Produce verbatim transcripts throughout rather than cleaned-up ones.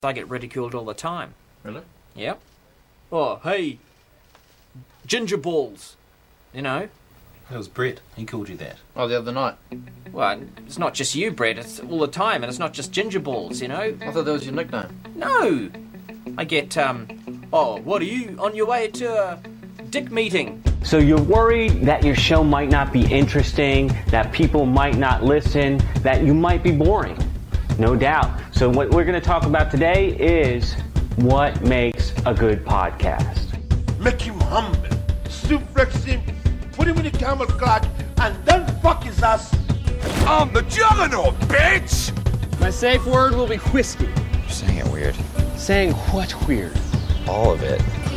I get ridiculed all the time. Really? Yep. Oh, hey, ginger balls. You know? That was Brett. He called you that. Oh, the other night. Well, it's not just you, Brett. It's all the time, and it's not just ginger balls, you know? I thought that was your nickname. No! I get, um, oh, what are you, on your way to a dick meeting? So you're worried that your show might not be interesting, that people might not listen, that you might be boring. No doubt. So what we're going to talk about today is what makes a good podcast. Make him humble, suplex him, put him in the camel clutch, and then fuck his ass. I'm the juggernaut, bitch! My safe word will be whiskey. You're saying it weird. Saying what weird? All of it.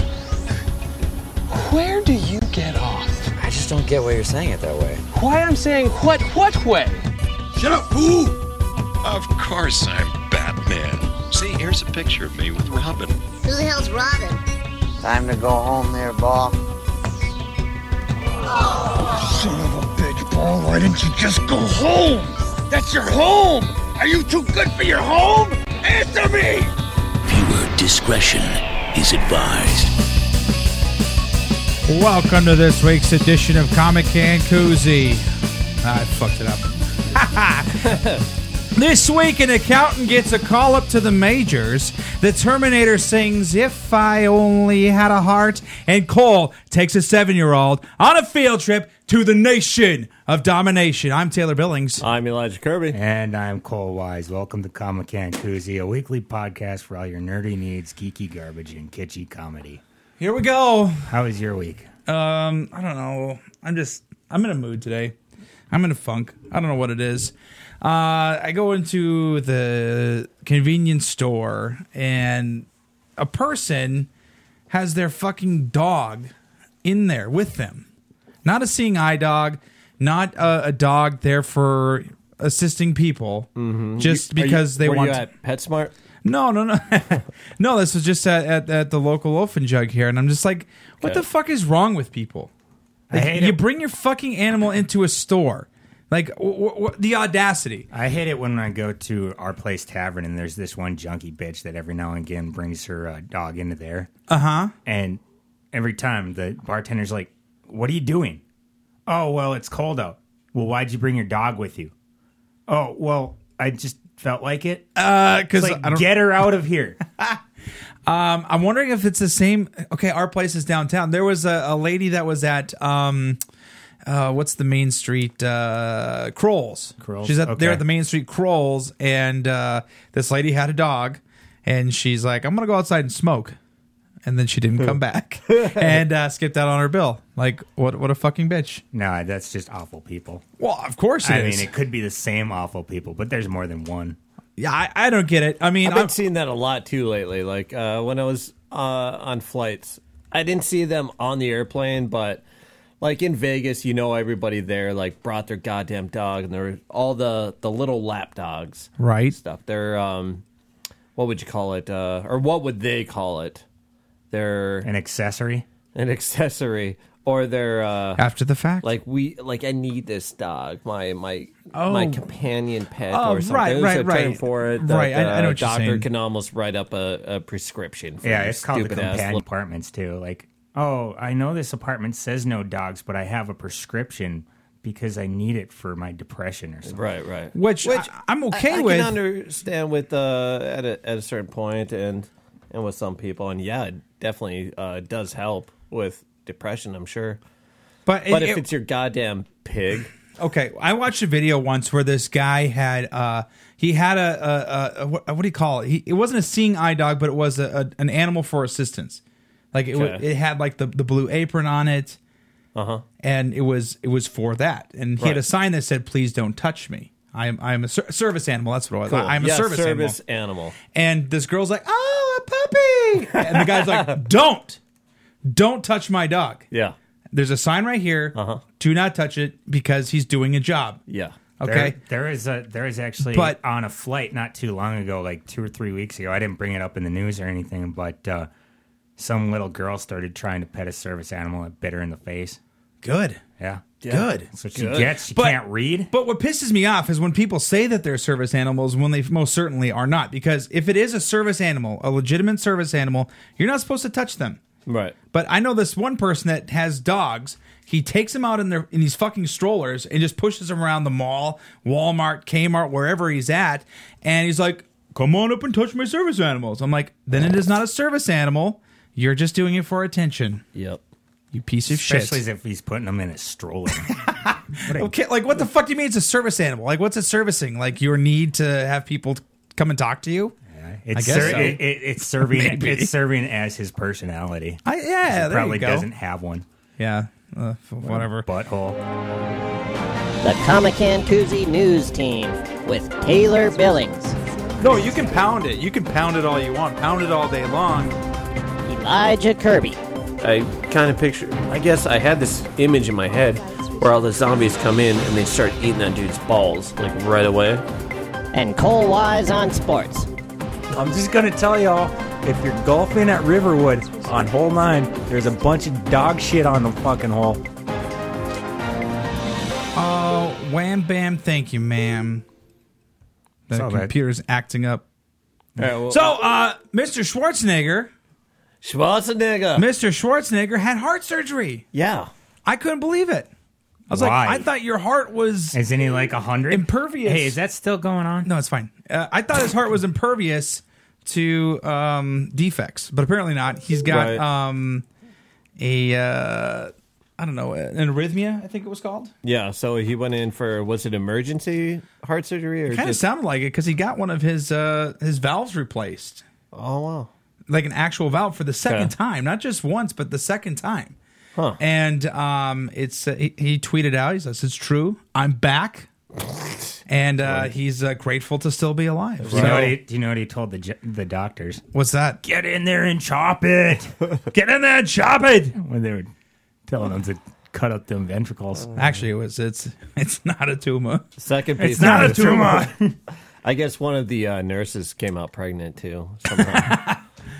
Where do you get off? I just don't get why you're saying it that way. Why I'm saying what what way? Shut up, fool! Of course I'm Batman. See, here's a picture of me with Robin. Who the hell's Robin? Time to go home there, Ball. Oh, son of a bitch, Ball. Why didn't you just go home? That's your home! Are you too good for your home? Answer me! Viewer discretion is advised. Welcome to this week's edition of Comic Can Koozie. Ah, I fucked it up. This week, an accountant gets a call up to the majors. The Terminator sings "If I Only Had a Heart," and Cole takes a seven-year-old on a field trip to the nation of domination. I'm Taylor Billings. I'm Elijah Kirby. And I'm Cole Wise. Welcome to Comic Can Koozie, a weekly podcast for all your nerdy needs, geeky garbage, and kitschy comedy. Here we go. How was your week? Um, I don't know. I'm just, I'm in a mood today. I'm in a funk. I don't know what it is. Uh, I go into the convenience store and a person has their fucking dog in there with them. Not a seeing eye dog, not a, a dog there for assisting people, mm-hmm. just you, because you, they were want. You at PetSmart? No, no, no, no. This was just at, at, at the local Loaf and Jug here, and I'm just like, what okay. the fuck is wrong with people? Like, I hate you it. Bring your fucking animal into a store. Like, w- w- the audacity. I hate it when I go to Our Place Tavern and there's this one junkie bitch that every now and again brings her uh, dog into there. Uh-huh. And every time the bartender's like, what are you doing? Oh, well, it's cold out. Well, why'd you bring your dog with you? Oh, well, I just felt like it. Uh, because like, I don't... get her out of here. um, I'm wondering if it's the same. Okay, Our Place is downtown. There was a, a lady that was at... Um, Uh, what's the Main Street? Uh, Kroll's. Kroll's. She's at, okay. there at the Main Street Kroll's, and uh, this lady had a dog, and she's like, I'm going to go outside and smoke. And then she didn't come back and uh, skipped out on her bill. Like, what What a fucking bitch. No, that's just awful people. Well, of course it I is. mean, it could be the same awful people, but there's more than one. Yeah, I, I don't get it. I mean, I've been I'm, seeing that a lot, too, lately. Like, uh, when I was uh, on flights, I didn't see them on the airplane, but... Like in Vegas, you know, everybody there like brought their goddamn dog, and there were all the, the little lap dogs, right? Stuff. They're um, what would you call it? Uh, or what would they call it? They're an accessory, an accessory, or they're uh, after the fact. Like we, like I need this dog, my my oh. my companion pet, oh, or something. Right, There's right, a term right. for it. That, right, I, I know uh, what you're doctor saying. can almost write up a, a prescription. For yeah, it's called the companion little... apartments too. Like. Oh, I know this apartment says no dogs, but I have a prescription because I need it for my depression or something. Right, right. Which, Which I, I'm okay I, I with. I can understand with uh, at a at a certain point, and and with some people, and yeah, it definitely uh, does help with depression. I'm sure. But but it, if it, it's your goddamn pig. Okay, I watched a video once where this guy had uh, he had a, a, a, a what, what do you call it? He, it wasn't a seeing eye dog, but it was a, a, an animal for assistance. Like it, okay. it had like the, the blue apron on it, uh-huh. and it was it was for that. And he right. had a sign that said, "Please don't touch me. I am I am a ser- service animal." That's what it was. Cool. I'm a yeah, service, service animal. animal. And this girl's like, "Oh, a puppy!" And the guy's like, "Don't, don't touch my dog." Yeah. There's a sign right here. Uh-huh. Do not touch it because he's doing a job. Yeah. Okay. There, there is a there is actually but, on a flight not too long ago, like two or three weeks ago. I didn't bring it up in the news or anything, but. Uh, Some little girl started trying to pet a service animal and bit her in the face. Good. Yeah. Good. That's what she gets. She But- can't read. But what pisses me off is when people say that they're service animals when they most certainly are not. Because if it is a service animal, a legitimate service animal, you're not supposed to touch them. Right. But I know this one person that has dogs. He takes them out in their in these fucking strollers and just pushes them around the mall, Walmart, Kmart, wherever he's at, and he's like, "Come on up and touch my service animals." I'm like, "Then it is not a service animal. You're just doing it for attention." Yep. You piece of Especially shit. if he's putting them in a stroller. Okay, like what the fuck do you mean it's a service animal? Like what's it servicing? Like your need to have people come and talk to you? It's, I guess ser- so. it, it, it's serving. Maybe. It's serving as his personality. I, yeah, he there probably you go. doesn't have one. Yeah, uh, whatever. Butthole. The Comic-Con Koozie News Team with Taylor Billings, No, you can pound it. You can pound it all you want. Pound it all day long. Elijah Kirby, I kind of picture, I guess I had this image in my head where all the zombies come in and they start eating that dude's balls, like right away. and Cole Wise on sports. I'm just gonna tell y'all, if you're golfing at Riverwood on hole nine, there's a bunch of dog shit on the fucking hole. Oh, wham bam, thank you, ma'am. The Saw that. computer's acting up. All right, well, So, uh, Mister Schwarzenegger, Schwarzenegger. Mister Schwarzenegger had heart surgery. Yeah. I couldn't believe it. I was Why? like, I thought your heart was Isn't he like a hundred? impervious. Hey, is that still going on? No, it's fine. Uh, I thought his heart was impervious to um, defects, but apparently not. He's got Right. um, a, uh, I don't know, an arrhythmia, I think it was called. Yeah, so he went in for, was it emergency heart surgery? or Kind of just? sounded like it because he got one of his uh, his valves replaced. Oh, wow. Like an actual valve for the second Okay. time, not just once, but the second time. Huh. And um, it's uh, he, he tweeted out, he says, "It's true, I'm back," and uh, he's uh, grateful to still be alive. Do you, know So- what he, do you know what he told the ge- the doctors? what's that? Get in there and chop it. Get in there and chop it. When they were telling him to cut up them ventricles. Actually, it was it's it's not a tumor. Second piece. It's not a tumor. I guess one of the uh, nurses came out pregnant, too. Somehow.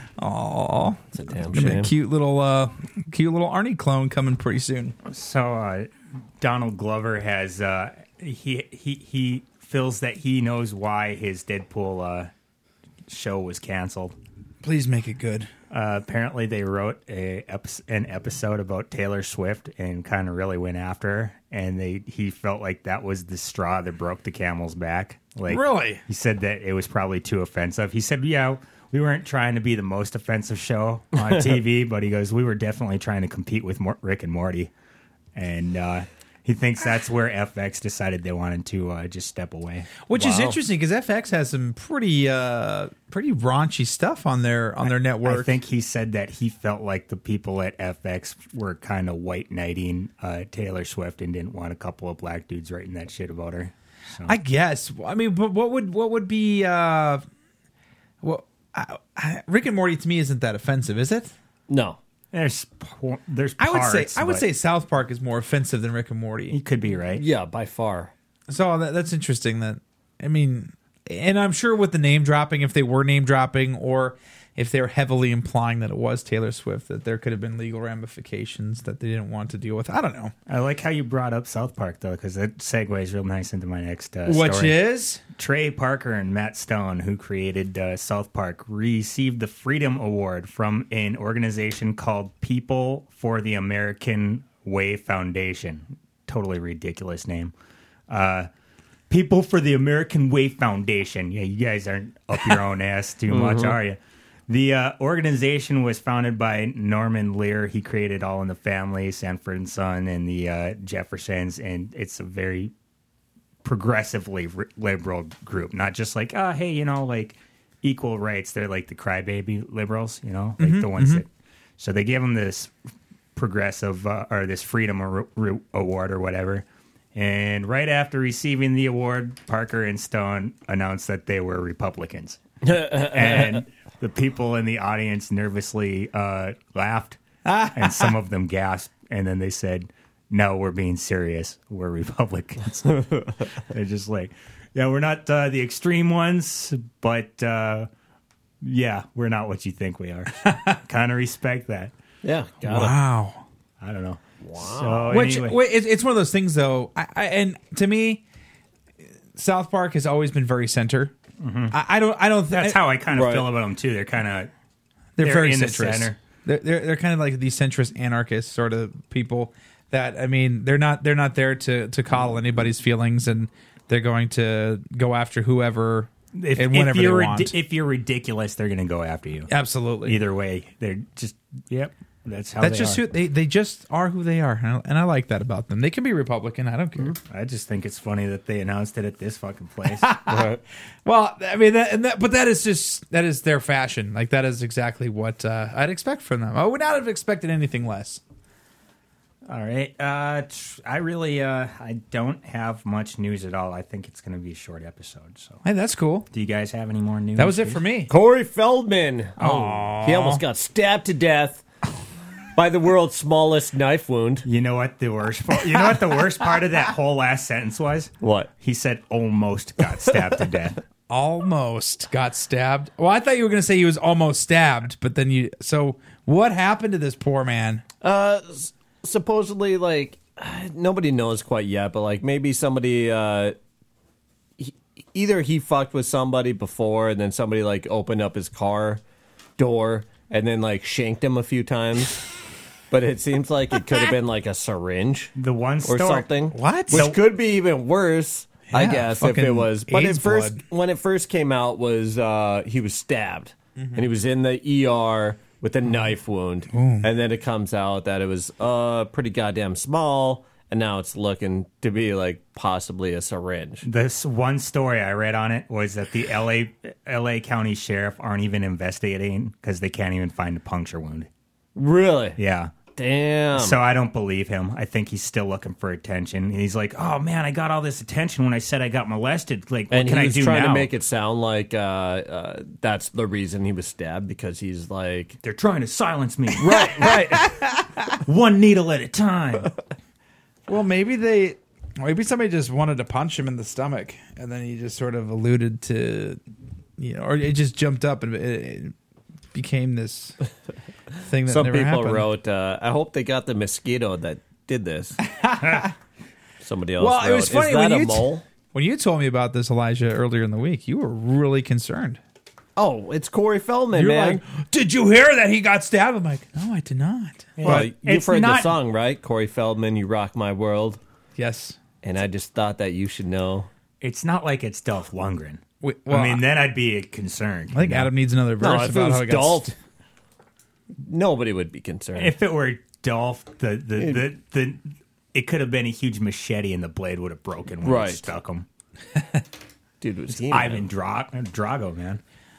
Aw, It's a damn gonna be a shame. cute little uh, cute little Arnie clone coming pretty soon. So uh, Donald Glover has uh, he he he feels that he knows why his Deadpool uh, show was canceled. Please make it good. Uh, apparently, they wrote a epi- an episode about Taylor Swift and kind of really went after her, and they he felt like that was the straw that broke the camel's back. Like, Really? he said that it was probably too offensive. He said, "Yeah, we weren't trying to be the most offensive show on T V, but he goes, we were definitely trying to compete with Mor- Rick and Morty," and uh, he thinks that's where F X decided they wanted to uh, just step away. Which is Wow. interesting because F X has some pretty uh, pretty raunchy stuff on their on their network. I think he said that he felt like the people at F X were kind of white knighting uh, Taylor Swift and didn't want a couple of black dudes writing that shit about her. So. I guess. I mean, but what would what would be? Uh, well, I, I, Rick and Morty to me isn't that offensive, is it? No. There's po- there's I would parts, say I would but say South Park is more offensive than Rick and Morty. you could be right. Yeah, by far. So that, that's interesting. That I mean, and I'm sure with the name dropping, if they were name dropping, or if they're heavily implying that it was Taylor Swift, that there could have been legal ramifications that they didn't want to deal with. I don't know. I like how you brought up South Park though, because that segues real nice into my next uh, Which story. is Trey Parker and Matt Stone, who created uh, South Park, received the Freedom Award from an organization called People for the American Way Foundation. Totally ridiculous name. Uh, People for the American Way Foundation. Yeah, you guys aren't up your own ass too much, Mhm. are you? The uh, organization was founded by Norman Lear. He created All in the Family, Sanford and Son, and the uh, Jeffersons, and it's a very progressively r- liberal group. Not just like, oh, hey, you know, like equal rights. They're like the crybaby liberals, you know, like Mhm, the ones mhm. that. So they gave them this progressive uh, or this Freedom Ar- Ar- Award or whatever. And right after receiving the award, Parker and Stone announced that they were Republicans. And the people in the audience nervously uh, laughed, and some of them gasped. And then they said, "No, we're being serious. We're Republicans." They're just like, "Yeah, we're not uh, the extreme ones, but uh, yeah, we're not what you think we are." Kind of respect that. Yeah. Got wow. I don't know. So Which anyway. wait, it, it's one of those things, though. I, I, and to me, South Park has always been very center. Mhm. I, I don't. I don't. Th- That's how I kind of Right. feel about them too. They're kind of They're, very in the centrist. center. They're, they're they're kind of like these centrist anarchist sort of people. That I mean, they're not they're not there to to coddle anybody's feelings, and they're going to go after whoever If, and if whenever you're they ridi- want. if you're ridiculous, they're going to go after you. Absolutely. Either way, they're just yep. That's how That's they just are. who they they just are who they are, and I, and I like that about them. They can be Republican. I don't care. I just think it's funny that they announced it at this fucking place. Well, I mean, that, and that, but that is just that is their fashion. Like that is exactly what uh, I'd expect from them. I would not have expected anything less. All right. Uh, tr- I really, uh, I don't have much news at all. I think it's going to be a short episode. So, Hey, that's cool. do you guys have any more news? That was it please? for me. Corey Feldman. Oh, He almost got stabbed to death by the world's smallest knife wound. You know what the worst? Part, you know what the worst part of that whole last sentence was? What? He said, "Almost got stabbed to death." Almost got stabbed. Well, I thought you were going to say he was almost stabbed, but then you. So what happened to this poor man? Uh, s- supposedly, like, nobody knows quite yet, but, like, maybe somebody, uh, he, either he fucked with somebody before and then somebody, like, opened up his car door and then, like, shanked him a few times. But it seems like it could have been, like, a syringe. The one Or story- something. What? Which So- could be even worse, I Yeah, guess, if it fucking was. But AIDS at first, blood. when it first came out, was uh, he was stabbed. Mm-hmm. And he was in the E R with a knife wound. And then it comes out that it was uh, pretty goddamn small. And now it's looking to be like possibly a syringe. This one story I read on it was that the L A L A County Sheriff aren't even investigating because they can't even find a puncture wound. Really? Yeah. Damn. So I don't believe him. I think he's still looking for attention. And he's like, "Oh man, I got all this attention when I said I got molested. Like, what and can he I was do trying now?" to make it sound like uh, uh, that's the reason he was stabbed, because he's like, They're trying to silence me. right, right. One needle at a time. Well, maybe they, maybe somebody just wanted to punch him in the stomach, and then he just sort of alluded to, you know, or it just jumped up and it, it became this thing that Some never people happened. wrote, uh, I hope they got the mosquito that did this. Somebody else Well, wrote, it was funny is that when a you t- mole? when you told me about this, Elijah, earlier in the week. You were really concerned. Oh, it's Corey Feldman, You're man. like, did you hear that he got stabbed? I'm like, no, I did not. Well, But you've it's heard the not- song, right? Corey Feldman, You Rock My World. Yes. And I just thought that you should know. It's not like it's Dolph Lundgren. Wait, well, I mean, then I'd be concerned. I think you know? Adam needs another verse No, if it about how was he got Dolph, st- nobody would be concerned. If it were Dolph, the the, the, the it could have been a huge machete and the blade would have broken when Right. it stuck him. Dude, was he Ivan Dra- Drago, man.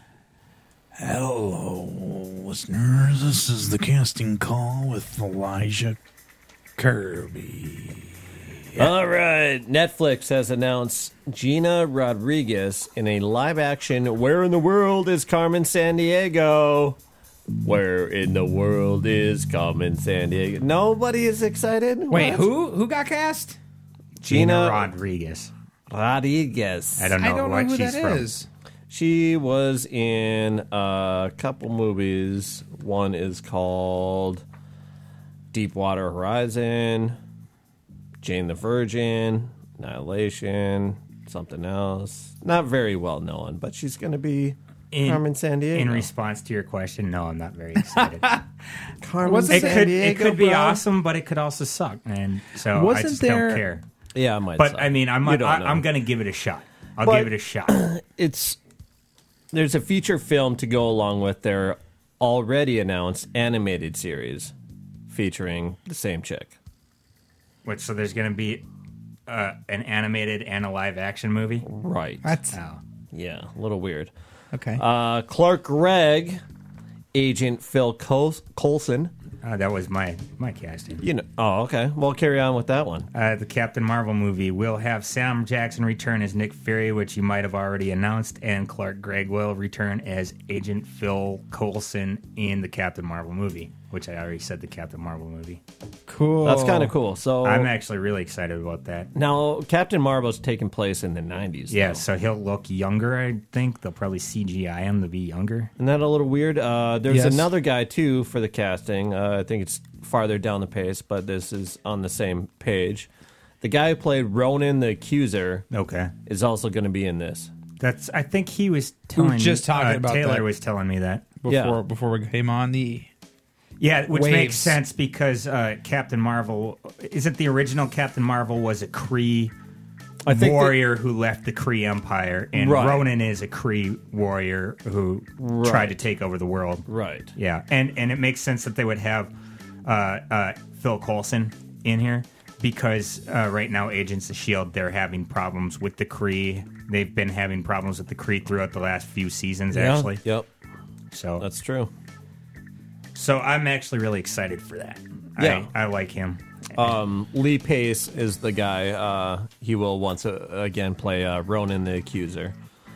Hello, listeners. This is the casting call with Elijah Kirby. All right. Netflix has announced Gina Rodriguez in a live action Where in the World is Carmen Sandiego? Where in the world is Carmen Sandiego? Nobody is excited? Wait, What? who who got cast? Gina, Gina Rodriguez. Rodriguez. I don't know I don't know what who she's that from. is. She was in a couple movies. One is called Deepwater Horizon, Jane the Virgin, Annihilation, something else. Not very well known, but she's going to be In, Carmen Sandiego. in response to your question, no, I'm not very excited. Carmen Wasn't it could Sandiego, it could be bro. awesome, but it could also suck, and so I Wasn't just there- don't care. Yeah, I might. But suck. I mean, I'm You I, don't know. I'm going to give it a shot. I'll But- give it a shot. It's there's a feature film to go along with their already announced animated series featuring the same chick. Wait, so there's going to be uh, an animated and a live action movie? Right. What? Oh. Yeah, a little weird. Okay. Uh, Clark Gregg, Agent Phil Col- Coulson. Uh, that was my my casting. You know. Oh, okay. Well, carry on with that one. Uh, the Captain Marvel movie will have Sam Jackson return as Nick Fury, which you might have already announced, and Clark Gregg will return as Agent Phil Coulson in the Captain Marvel movie, which I already said the Captain Marvel movie. Cool. That's kind of cool. So I'm actually really excited about that. Now, Captain Marvel's taking place in the nineties. Yeah, though. so he'll look younger, I think. They'll probably C G I him to be younger. Isn't that a little weird? Uh, there's Yes. another guy, too, for the casting. Uh, I think it's farther down the page, but this is on the same page. The guy who played Ronan the Accuser okay. is also going to be in this. That's. I think he was We were telling just talking uh, about Taylor that. was telling me that. Before Yeah. before we came on the Yeah, which waves. makes sense because uh, Captain Marvel, is it the original Captain Marvel was a Kree I think warrior who left the Kree Empire, and Right. Ronan is a Kree warrior who Right. tried to take over the world. Right. Yeah, and and it makes sense that they would have uh, uh, Phil Coulson in here because uh, right now Agents of S H I E L D, they're having problems with the Kree. They've been having problems with the Kree throughout the last few seasons, Yeah, actually. Yep. So That's true. So I'm actually really excited for that. Yeah. I, I like him. Um, Lee Pace is the guy. Uh, he will once uh, again play uh, Ronan the Accuser.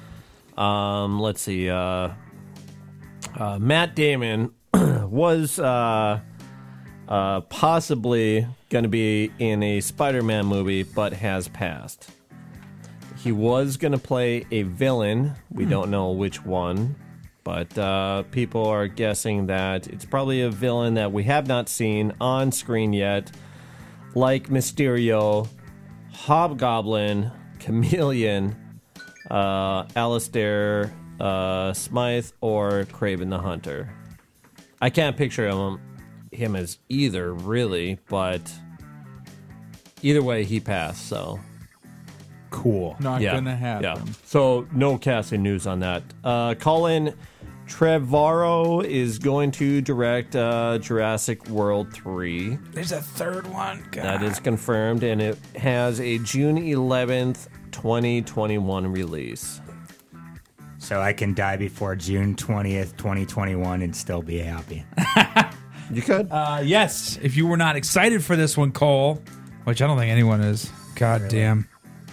Um, let's see. Uh, uh, Matt Damon was uh, uh, possibly going to be in a Spider-Man movie, but has passed. He was going to play a villain. We Hmm. don't know which one. But uh, people are guessing that it's probably a villain that we have not seen on screen yet, like Mysterio, Hobgoblin, Chameleon, uh, Alistair uh, Smythe, or Kraven the Hunter. I can't picture him, him as either, really, but either way, he passed, so... Cool. Not yeah, gonna happen. Yeah. So no casting news on that. Uh, Colin Trevorrow is going to direct uh, Jurassic World three. There's a third one. God. That is confirmed, and it has a June eleventh, twenty twenty-one release. So I can die before June twentieth, twenty twenty-one and still be happy. You could. Uh, yes, if you were not excited for this one, Cole, which I don't think anyone is. God Really? damn.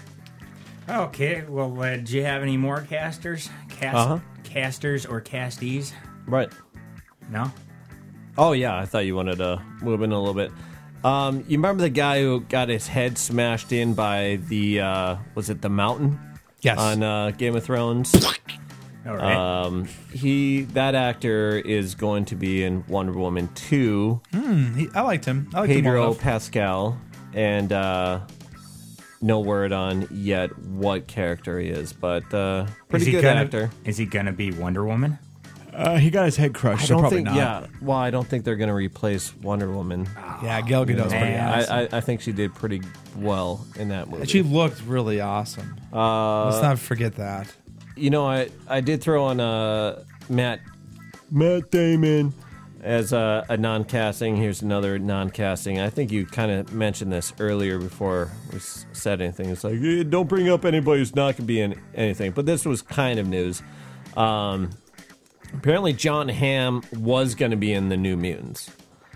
Okay, well, uh, do you have any more casters? Cast, Uh-huh. Casters or castees? Right. No? Oh, yeah, I thought you wanted to move in a little bit. Um, you remember the guy who got his head smashed in by the, uh, was it the Mountain? Yes. On uh, Game of Thrones? All right. Um, he, that actor is going to be in Wonder Woman two. Hmm, he, I liked him. I liked him well Pedro enough. Pascal, and uh, no word on yet what character he is, but uh, pretty Is he good gonna, actor. Is he going to be Wonder Woman? Uh, he got his head crushed, I so don't probably think. not. Yeah, well, I don't think they're going to replace Wonder Woman. Yeah, Gal Gadot's pretty man. awesome. I, I, I think she did pretty well in that movie. She looked really awesome. uh, Let's not forget that. You know, I I did throw on uh, Matt Matt Damon as a, a non-casting. Here's another non-casting. I think you kind of mentioned this earlier before we s- said anything. It's like, eh, don't bring up anybody who's not going to be in anything. But this was kind of news. Um, apparently, John Hamm was going to be in the New Mutants.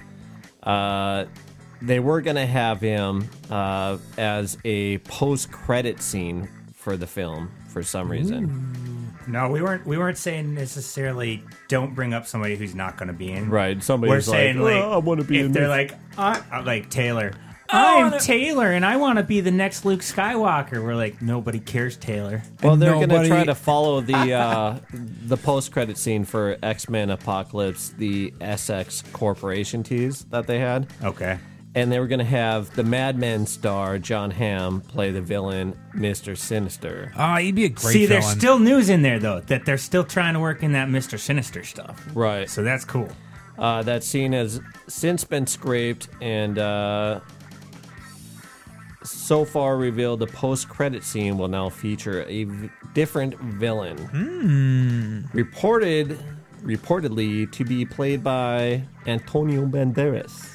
Uh, they were going to have him uh, as a post-credit scene for the film for some reason. No, we weren't. We weren't saying necessarily don't bring up somebody who's not going to be in. Right. Somebody We're who's saying like, like, "Oh, I wanna be if in they're this." like, I, I- like Taylor. I I'm wanna- Taylor, and I want to be the next Luke Skywalker. We're like, nobody cares, Taylor. Well, they're going to Nobody- try to follow the uh, the post credit scene for X Men Apocalypse, the S X Corporation tease that they had, Okay. and they were going to have the Mad Men star John Hamm play the villain Mister Sinister. Oh, he'd be a great See, there's villain. still news in there though that they're still trying to work in that Mister Sinister stuff. Right. So that's cool. Uh, that scene has since been scraped, and uh, so far revealed the post credit scene will now feature a v- different villain. Hmm. Reported, reportedly to be played by Antonio Banderas.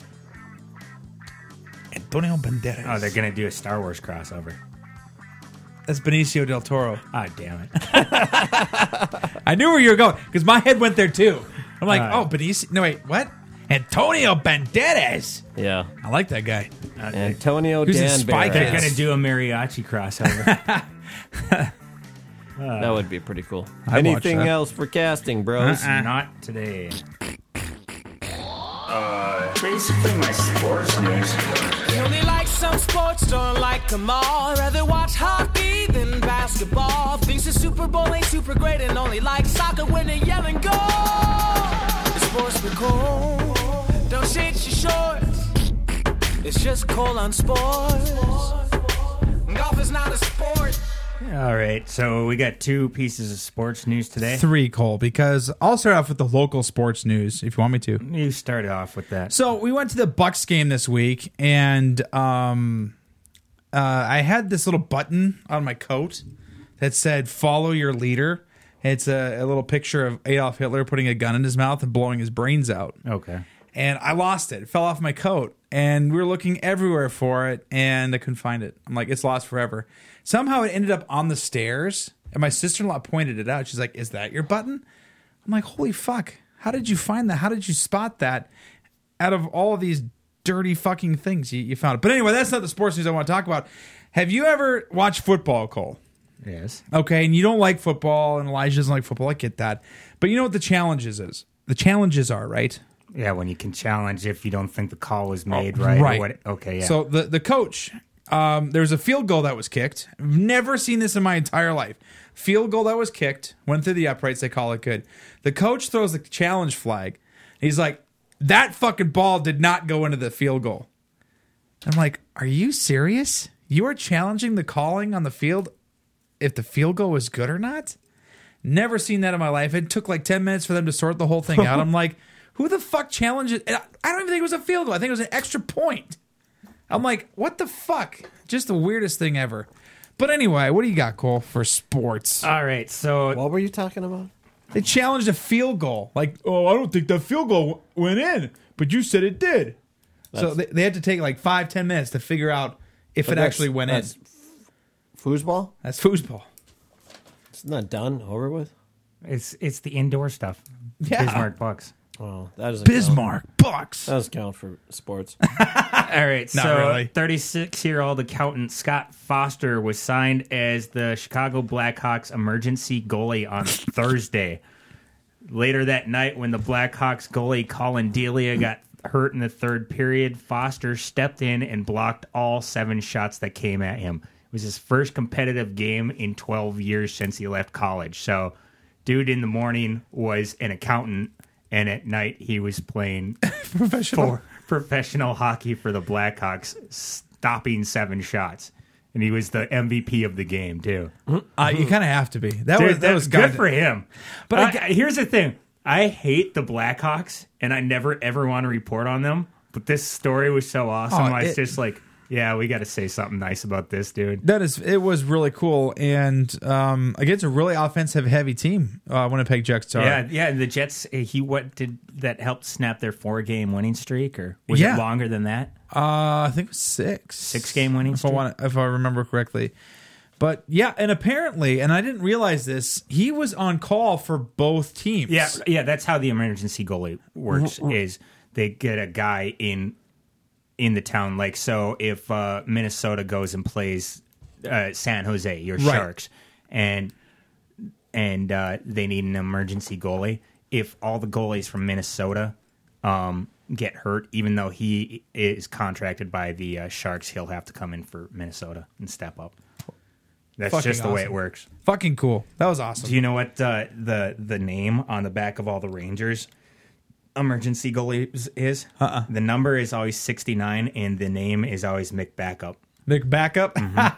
Antonio Banderas. Oh, they're gonna do a Star Wars crossover. That's Benicio del Toro. Ah, damn it. I knew where you were going because my head went there too. I'm like, Uh, oh, Benicio. No, wait, what? Antonio Banderas. Yeah. I like that guy. Antonio Who's in Dan Spy They're Kids. gonna do a mariachi crossover. That would be pretty cool. I'd watch Anything that. else for casting, bros? Not today. Uh, basically my sports news. You only like some sports, don't like them all. Rather watch hockey than basketball. Thinks the Super Bowl ain't super great and only like soccer when they yell and go. The sports be cool. Don't shake your shorts. It's just cool on sports. Golf is not a sport. All right, so we got two pieces of sports news today. Three, Cole, because I'll start off with the local sports news if you want me to. You started off with that. So we went to the Bucks game this week, and um, uh, I had this little button on my coat that said "Follow your leader." It's a, a little picture of Adolf Hitler putting a gun in his mouth and blowing his brains out. Okay. And I lost it. It fell off my coat. And we were looking everywhere for it, and I couldn't find it. I'm like, it's lost forever. Somehow it ended up on the stairs, and my sister-in-law pointed it out. She's like, is that your button? I'm like, holy fuck. How did you find that? How did you spot that out of all of these dirty fucking things you, you found it? But anyway, that's not the sports news I want to talk about. Have you ever watched football, Cole? Yes. Okay, and you don't like football, and Elijah doesn't like football. I get that. But you know what the challenges is? The challenges are, right? Yeah, when you can challenge if you don't think the call was made, oh, right? Right. Or what, okay, yeah. So the, the coach, um, there was a field goal that was kicked. I've never seen this in my entire life. Field goal that was kicked, went through the uprights, they call it good. The coach throws the challenge flag. He's like, that fucking ball did not go into the field goal. I'm like, are you serious? You are challenging the calling on the field if the field goal was good or not? Never seen that in my life. It took like ten minutes for them to sort the whole thing out. I'm like, who the fuck challenges? I don't even think it was a field goal. I think it was an extra point. I'm like, what the fuck? Just the weirdest thing ever. But anyway, what do you got, Cole, for sports? All right, so what were you talking about? They challenged a field goal. Like, oh, I don't think that field goal went in, but you said it did. That's, so they, they had to take like five, ten minutes to figure out if it actually went that's in. Foosball? That's foosball. It's not done, over with? It's it's the indoor stuff. Yeah. Bismarck Bucks. Oh, that doesn't Bismarck count. Bucks. That doesn't count for sports. All right, Not so really. thirty-six-year-old accountant Scott Foster was signed as the Chicago Blackhawks emergency goalie on Thursday. Later that night, when the Blackhawks goalie Colin Delia got hurt in the third period, Foster stepped in and blocked all seven shots that came at him. It was his first competitive game in twelve years since he left college. So, dude in the morning was an accountant, and at night he was playing professional for professional hockey for the Blackhawks, stopping seven shots. And he was the M V P of the game, too. Uh, you kind of have to be. That Dude, was that was good kinda, for him. But But uh, here's the thing. I hate the Blackhawks, and I never, ever want to report on them. But this story was so awesome. Oh, I was it- just like, yeah, we got to say something nice about this, dude. That is, it was really cool, and um, against a really offensive heavy team, uh, Winnipeg Jets are. Yeah, yeah. The Jets. uh, He what did that help snap their four game winning streak, or was Yeah. it longer than that? Uh, I think it was six, Six game winning if I streak. want, if I remember correctly. But yeah, and apparently, and I didn't realize this, he was on call for both teams. Yeah, yeah. That's how the emergency goalie works. Is they get a guy in in the town. Like, so if uh, Minnesota goes and plays uh, San Jose, your Right. Sharks, and and uh, they need an emergency goalie. If all the goalies from Minnesota um, get hurt, even though he is contracted by the uh, Sharks, he'll have to come in for Minnesota and step up. That's Fucking just the way it awesome. works. Fucking cool. That was awesome. Do you know what uh, the the name on the back of all the Rangers emergency goalies is? Uh-uh. The number is always sixty-nine, and the name is always Mick Backup. Big backup.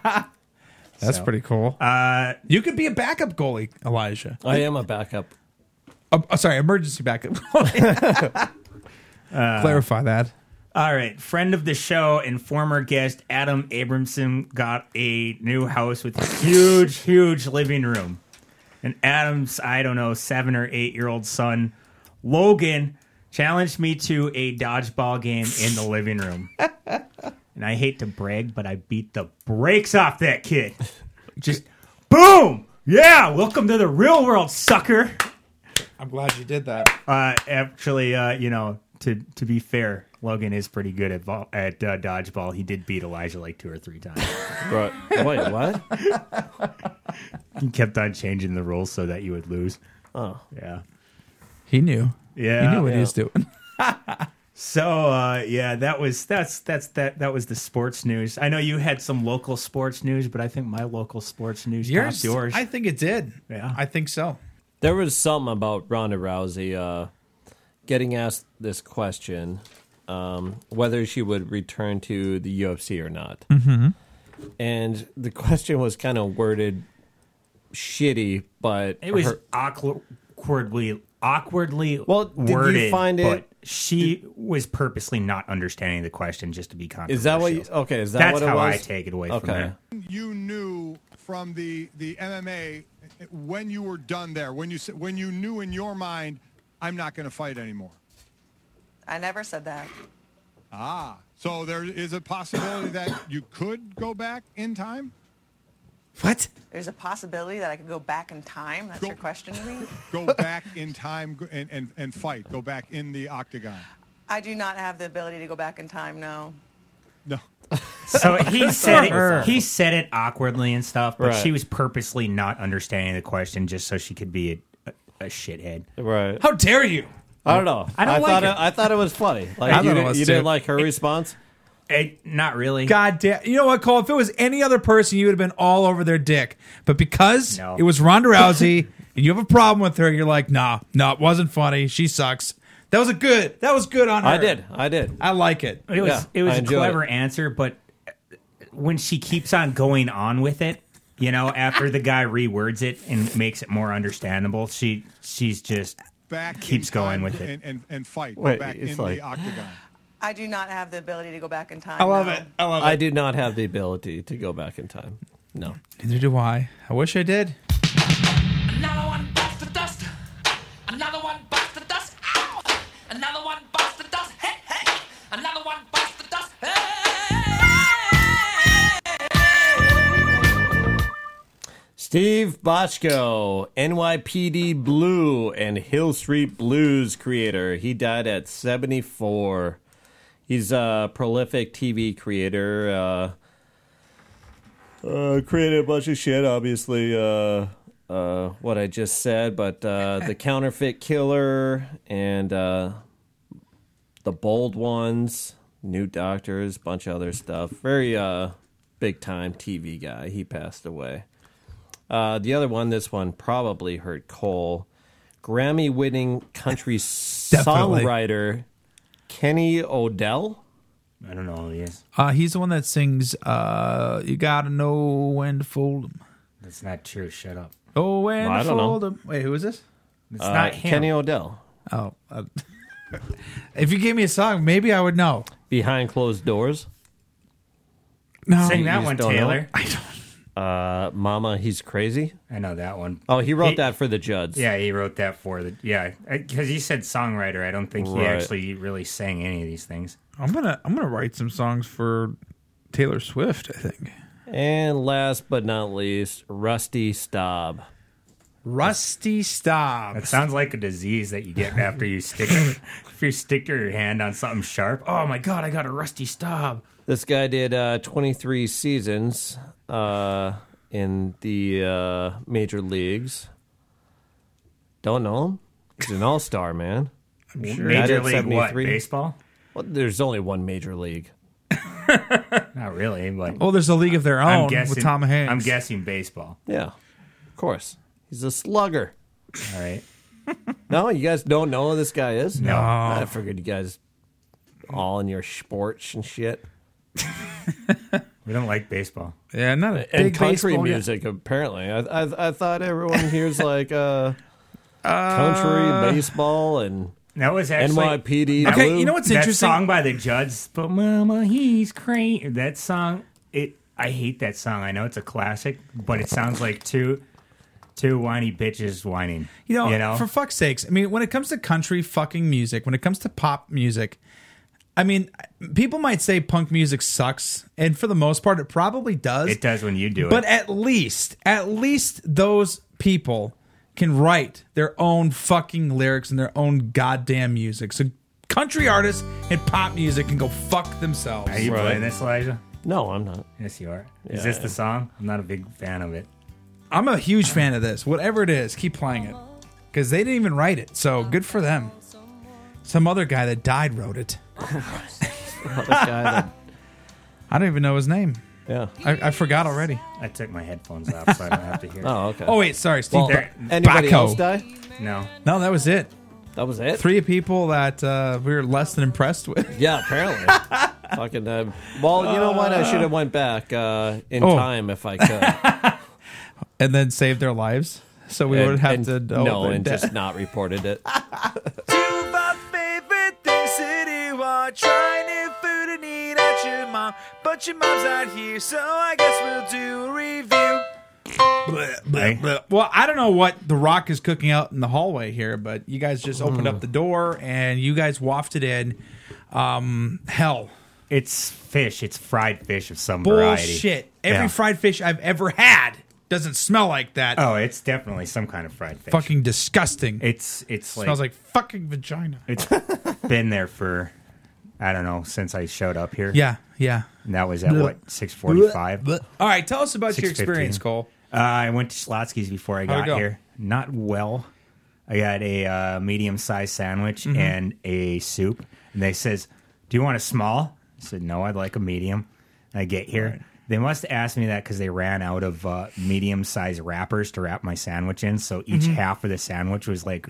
That's So, pretty cool. Uh, you could be a backup goalie, Elijah. I am a backup. Uh, uh, sorry, emergency backup. goalie. Uh, Clarify that. All right. Friend of the show and former guest Adam Abramson got a new house with a huge, huge living room. And Adam's, I don't know, seven or eight year old son, Logan, challenged me to a dodgeball game in the living room. And I hate to brag, but I beat the brakes off that kid. Just boom! Yeah, welcome to the real world, sucker. I'm glad you did that. Uh, actually, uh, you know, to to be fair, Logan is pretty good at ball, at uh, dodgeball. He did beat Elijah like two or three times. Right. Wait, what? He kept on changing the rules so that you would lose. Oh. Yeah. He knew. Yeah. He knew what he Yeah. was doing. So uh, yeah, that was that's that's that that was the sports news. I know you had some local sports news, but I think my local sports news Yours, topped yours. I think it did. Yeah. I think so. There was something about Ronda Rousey uh, getting asked this question, um, whether she would return to the U F C or not. Mm-hmm. And the question was kind of worded shitty, but It was her- awkwardly awkwardly well, did you worded, find it- but she was purposely not understanding the question just to be controversial. Is that what you- okay, is that That's what it how was? I take it away from Okay. there. You knew from the the M M A when you were done there, when you s- when you knew in your mind, I'm not going to fight anymore. I never said that. Ah, so there is a possibility that you could go back in time. What? There's a possibility that I could go back in time. That's your question to me? Go back in time go- and, and and fight. Go back in the octagon. I do not have the ability to go back in time, no. No. So he said Her. it. He said it awkwardly and stuff, but Right. she was purposely not understanding the question just so she could be a, a, a shithead. Right. How dare you? I don't know. I don't like thought her. it, I thought it was funny. Like I you, thought it didn't- was you too. didn't like her response. It, not really. God damn. You know what, Cole? If it was any other person, you would have been all over their dick. But because No. it was Ronda Rousey and you have a problem with her, you're like, nah, no, it wasn't funny. She sucks. That was a good. That was good on her. I did. I did. I like it. It was Yeah, it was I a enjoyed clever it. answer, but when she keeps on going on with it, you know, after the guy rewords it and makes it more understandable, she she's just Back keeps in time going with it. and, and, and fight. Wait, go back it's in like- the octagon. I do not have the ability to go back in time. I love no. it. I love I it. do not have the ability to go back in time. No. Neither do I. I wish I did. Another one bites the dust. Another one bites the dust. Ow! Another one bites the dust. Hey, hey! Another one bites the dust. Hey! Steve Bochco, N Y P D Blue and Hill Street Blues creator. He died at seventy-four. He's a prolific T V creator. Uh, uh, created a bunch of shit, obviously, uh, uh, what I just said, but uh, The Counterfeit Killer and uh, The Bold Ones, New Doctors, bunch of other stuff. Very uh, big-time T V guy. He passed away. Uh, the other one, this one probably hurt Cole. Grammy-winning country Definitely. songwriter Kenny Odell. I don't know who he is. Uh, he's the one that sings, uh, you gotta know when to fold 'em. That's not true. Shut up. Oh, when Well, I to don't know. fold 'em. Wait, who is this? It's Uh, not him. Kenny Odell. Oh. Uh, if you gave me a song, maybe I would know. Behind Closed Doors. No. Sing You that just one, don't know? Taylor. Uh, Mama, He's Crazy. I know that one. Oh, he wrote He- that for the Judds. Yeah, he wrote that for the yeah. Because he said songwriter. I don't think he Right. actually really sang any of these things. I'm gonna I'm gonna write some songs for Taylor Swift, I think. And last but not least, Rusty Staub. Rusty Staub. That sounds like a disease that you get after you stick if you stick your hand on something sharp. Oh my god, I got a rusty stub. This guy did uh, twenty-three seasons uh, in the uh, major leagues. Don't know him. He's an all-star, man. I'm sure. Major Died at league what? seventy-three. Baseball? Well, there's only one major league. Not really, but Oh, there's a league of their I'm own guessing, with Tom Hanks. I'm guessing baseball. Yeah, of course. He's a slugger. All right. No, you guys don't know who this guy is? No. I figured you guys all in your sports and shit. We don't like baseball. Yeah, not a And big country baseball guy. music, apparently. I, I I thought everyone here's like uh, country, baseball, and That was actually N Y P D. Okay, Blue. you know what's that interesting? song by the Judds, but Mama, he's crazy. That song, it. I hate that song. I know it's a classic, but it sounds like two, two whiny bitches whining. You know, you know? for fuck's sakes. I mean, when it comes to country fucking music, when it comes to pop music, I mean, people might say punk music sucks, and for the most part, it probably does. It does when you do But it. at least, at least those people can write their own fucking lyrics and their own goddamn music. So country artists and pop music can go fuck themselves. Are you Right. playing this, Elijah? No, I'm not. Yes, you are. Yeah, Is this I the am. song? I'm not a big fan of it. I'm a huge fan of this. Whatever it is, keep playing it. Because they didn't even write it. So good for them. Some other guy that died wrote it. Oh, this guy that, I don't even know his name. yeah. I, I forgot already. I took my headphones off, so I don't have to hear. Oh, okay. Oh wait, sorry, Steve. Well, Ba- anybody Bacco. else die? No. No, that was it. That was it? Three people that uh, we were less than impressed with. Yeah, apparently. Fucking. Uh, well, you know what? I should have went back uh, in Oh. time if I could. And then saved their lives, so we And- would have and- to know no, their and death. just not reported it. Two of our favorite things to do are try new food and eat at your mom. But your mom's not here, so I guess we'll do a review. Bleh, bleh, bleh. Well, I don't know what The Rock is cooking out in the hallway here, but you guys just opened up the door and you guys wafted in um, hell. It's fish. It's fried fish of some variety. Bullshit. Every Yeah. fried fish I've ever had doesn't smell like that. Oh, it's definitely some kind of fried fish. Fucking disgusting. It's it's like, smells like fucking vagina. it's been there for I don't know since I showed up here. Yeah, yeah. And that was at Bleh. what six forty-five. Bleh. All right, tell us about your six fifteen. experience, Cole. Uh, I went to Schlotsky's before I How'd it got go? here. Not well. I got a uh, medium-sized sandwich Mhm. and a soup. And they says, "Do you want a small?" I said, "No, I'd like a medium." I get here. Right. They must have asked me that because they ran out of uh, medium-sized wrappers to wrap my sandwich in. So each Mhm. half of the sandwich was like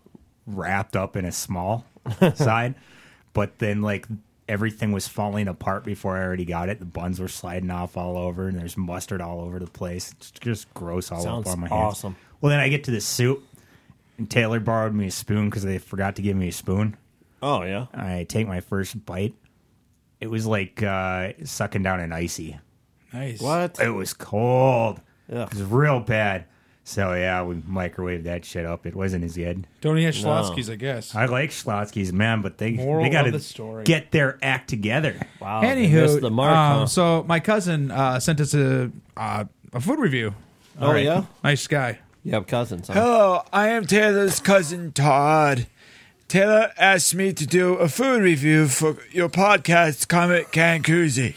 wrapped up in a small side. But then like everything was falling apart before I already got it. The buns were sliding off all over, and there's mustard all over the place. It's just gross all Sounds up on my hands. awesome. Well, then I get to the soup, and Taylor borrowed me a spoon because they forgot to give me a spoon. Oh, yeah? I take my first bite. It was like uh, sucking down an icy. Nice. What? It was cold. Ugh. It was real bad. So, yeah, we microwaved that shit up. It wasn't as good. Don't eat at Schlotsky's, I guess. I like Schlotsky's, man, but they, Moral they got of the to story. get their act together. Wow. they missed Anywho, the mark, um, huh? so my cousin uh, sent us a uh, a food review. Oh, All right. yeah? Nice guy. You have cousins, huh? Hello, I am Taylor's cousin Todd. Taylor asked me to do a food review for your podcast, Comet Can Koozie.